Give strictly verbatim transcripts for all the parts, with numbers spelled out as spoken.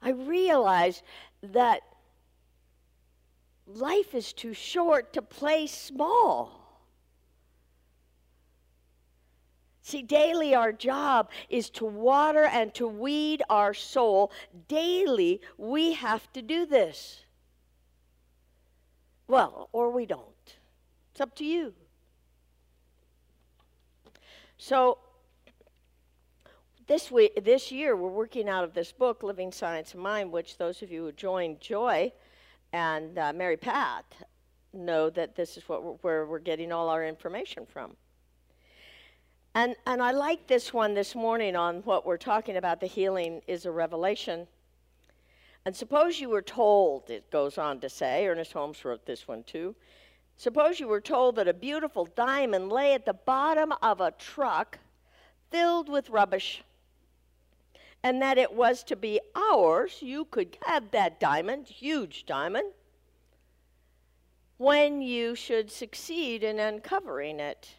I realized that life is too short to play small. See, daily our job is to water and to weed our soul. Daily we have to do this. Well, or we don't. It's up to you. So, this week, this year, we're working out of this book, Living Science of Mind, which those of you who joined Joy and uh, Mary Pat know that this is what we're, where we're getting all our information from. And, and I like this one this morning on what we're talking about, the healing is a revelation. And suppose you were told, it goes on to say, Ernest Holmes wrote this one too, suppose you were told that a beautiful diamond lay at the bottom of a truck filled with rubbish, and that it was to be ours. You could have that diamond, huge diamond, when you should succeed in uncovering it.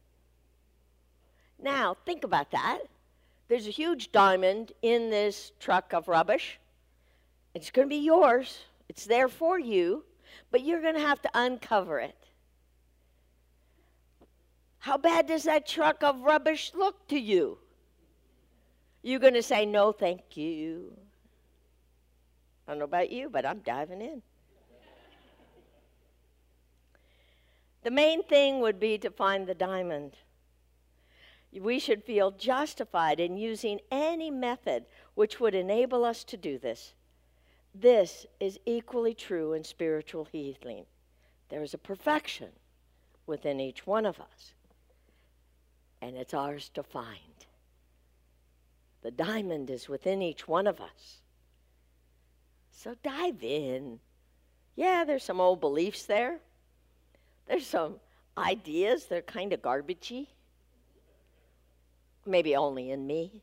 Now, think about that. There's a huge diamond in this truck of rubbish. It's going to be yours. It's there for you, but you're going to have to uncover it. How bad does that truck of rubbish look to you? You're going to say, no, thank you. I don't know about you, but I'm diving in. The main thing would be to find the diamond. We should feel justified in using any method which would enable us to do this. This is equally true in spiritual healing. There is a perfection within each one of us, and it's ours to find. The diamond is within each one of us. So dive in. Yeah, there's some old beliefs there. There's some ideas that are kind of garbagey. Maybe only in me.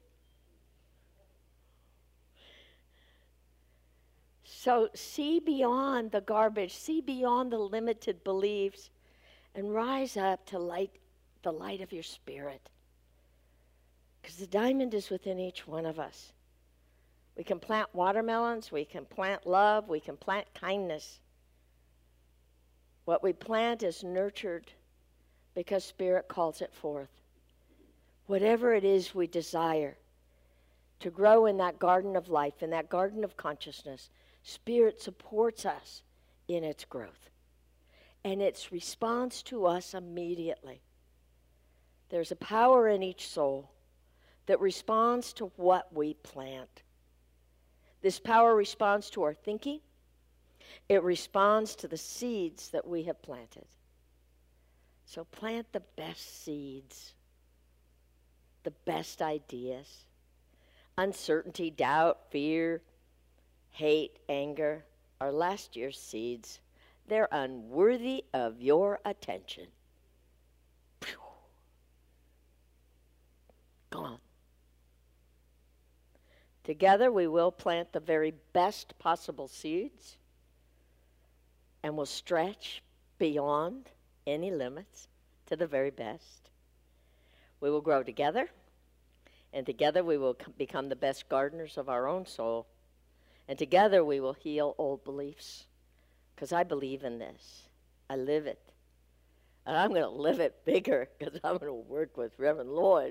So see beyond the garbage, see beyond the limited beliefs, and rise up to light the light of your spirit. Because the diamond is within each one of us. We can plant watermelons, we can plant love, we can plant kindness. What we plant is nurtured because Spirit calls it forth. Whatever it is we desire to grow in that garden of life, in that garden of consciousness, Spirit supports us in its growth. And it responds to us immediately. There's a power in each soul that responds to what we plant. This power responds to our thinking. It responds to the seeds that we have planted. So plant the best seeds, the best ideas. Uncertainty, doubt, fear, hate, anger are last year's seeds. They're unworthy of your attention. Phew. Gone. Together we will plant the very best possible seeds, and will stretch beyond any limits to the very best. We will grow together, and together we will become the best gardeners of our own soul. And together we will heal old beliefs, because I believe in this. I live it. And I'm going to live it bigger, because I'm going to work with Reverend Lloyd.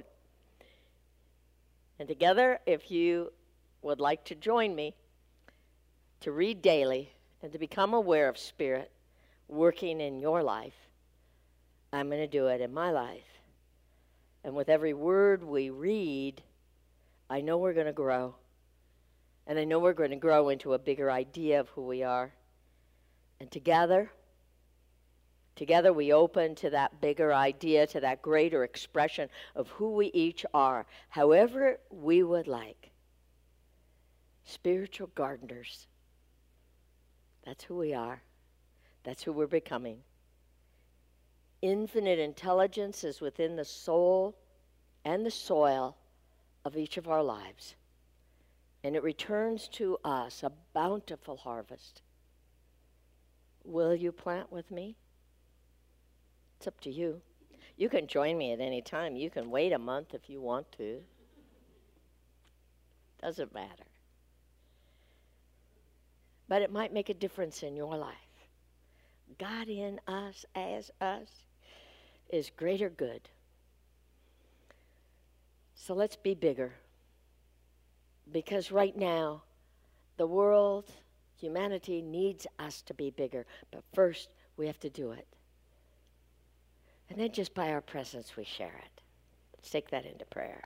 And together, if you would like to join me to read daily and to become aware of Spirit working in your life, I'm going to do it in my life. And with every word we read, I know we're going to grow. And I know we're going to grow into a bigger idea of who we are. And together, together we open to that bigger idea, to that greater expression of who we each are, however we would like. Spiritual gardeners. That's who we are. That's who we're becoming. Infinite intelligence is within the soul and the soil of each of our lives. And it returns to us a bountiful harvest. Will you plant with me? It's up to you. You can join me at any time. You can wait a month if you want to. Doesn't matter. but it might make a difference in your life. God in us, as us, is greater good. So let's be bigger. Because right now, the world, humanity needs us to be bigger. But first, we have to do it. And then just by our presence, we share it. Let's take that into prayer.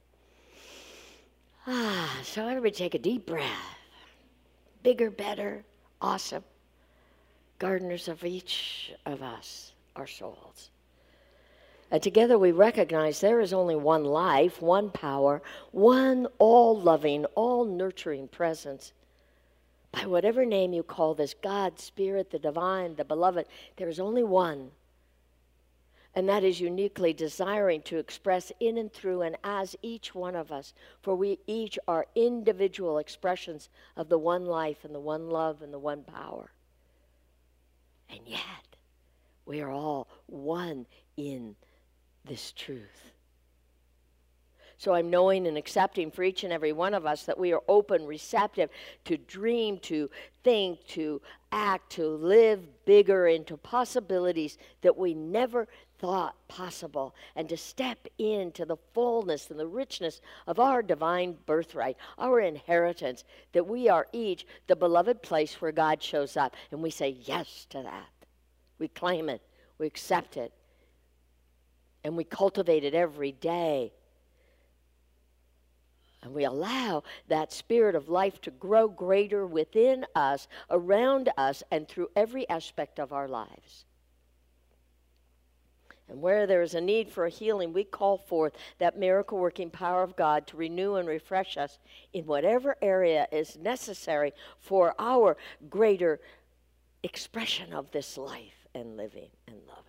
Ah, so everybody take a deep breath. Bigger, better, awesome. Gardeners of each of us, our souls. And together we recognize there is only one life, one power, one all-loving, all-nurturing presence. By whatever name you call this, God, Spirit, the divine, the beloved, there is only one. And that is uniquely desiring to express in and through and as each one of us. For we each are individual expressions of the one life and the one love and the one power. And yet, we are all one in this truth. So I'm knowing and accepting for each and every one of us that we are open, receptive to dream, to think, to act, to live bigger into possibilities that we never thought possible, and to step into the fullness and the richness of our divine birthright, our inheritance, that we are each the beloved place where God shows up, and we say yes to that. We claim it, we accept it, and we cultivate it every day. And we allow that spirit of life to grow greater within us, around us, and through every aspect of our lives. And where there is a need for a healing, we call forth that miracle-working power of God to renew and refresh us in whatever area is necessary for our greater expression of this life and living and loving.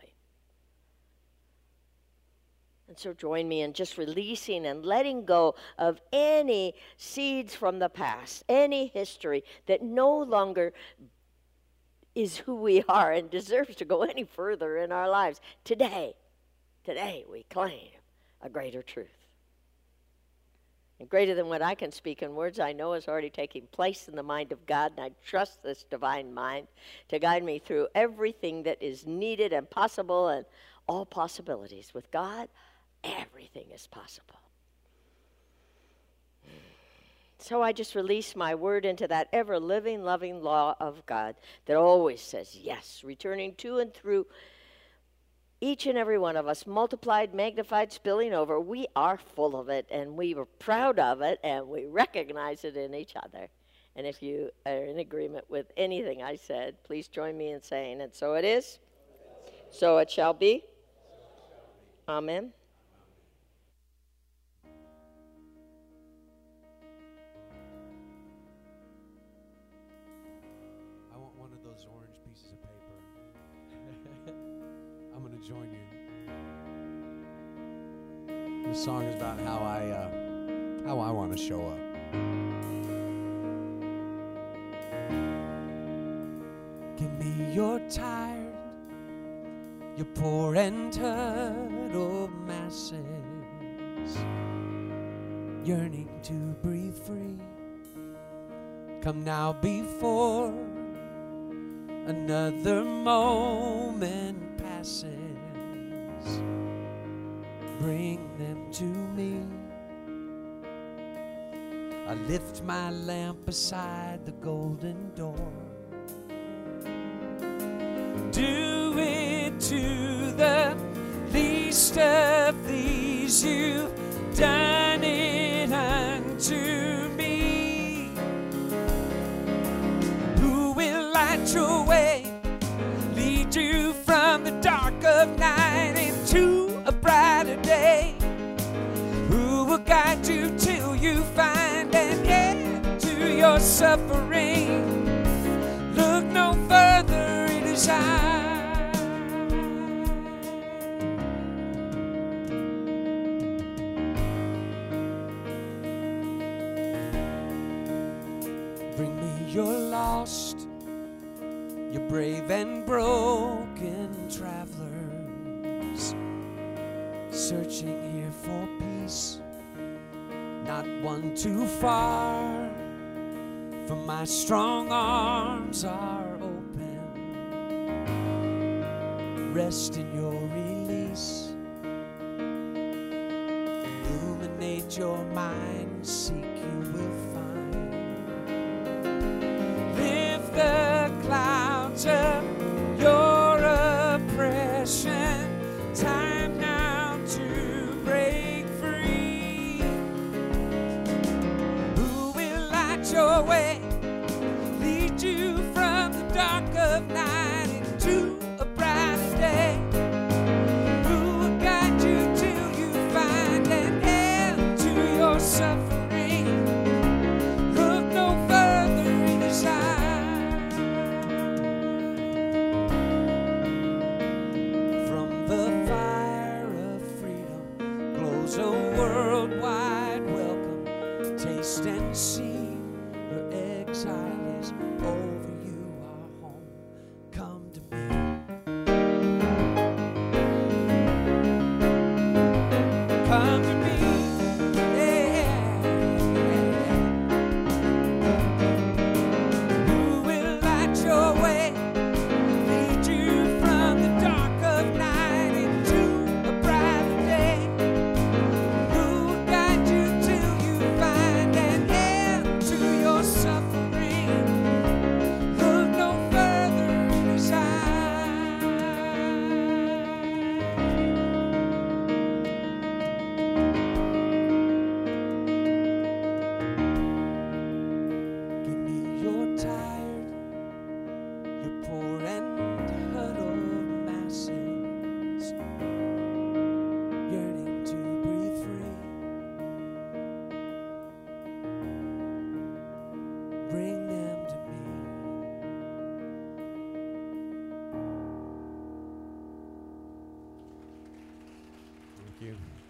And so join me in just releasing and letting go of any seeds from the past, any history that no longer is who we are and deserves to go any further in our lives. Today, today we claim a greater truth. And greater than what I can speak in words, I know is already taking place in the mind of God, and I trust this divine mind to guide me through everything that is needed and possible and all possibilities. With God, everything is possible. So I just release my word into that ever-living, loving law of God that always says yes, returning to and through each and every one of us, multiplied, magnified, spilling over. We are full of it, and we are proud of it, and we recognize it in each other. And if you are in agreement with anything I said, please join me in saying, and so it is, so it shall be. Amen. Join you. This song is about how I uh, how I want to show up. Give me your tired, your poor and turtle masses, yearning to breathe free. Come now before another moment passes. Bring them to me. I lift my lamp beside the golden door. Do it to the least of these. You've done it unto me. Who will light your way, lead you from the dark of night into a brighter day? Who will guide you till you find an end to your suffering? Look no further, it is I. Bring me your lost, your brave and broken travelers, searching here for peace, not one too far for my strong arms are open. Rest in your release. Illuminate your mind, seek you will find. Lift the clouds up, your oppression. Time now to break free. Who will light your way, lead you from the dark of night into a brighter day? Who will guide you till you find an end to your suffering? Look no further in his eyes. From the fire of freedom glows a worldwide welcome. Taste and see, your exile is over. You are home. Come to me. Come to me. Yeah. Who will light your way, lead you from the dark of night into a brighter day? Who will guide you till you find an end to your suffering? Look no further in his eyes. Give me your tired, your poor and huddled masses, yearning to breathe free. Bring them to me. Thank you.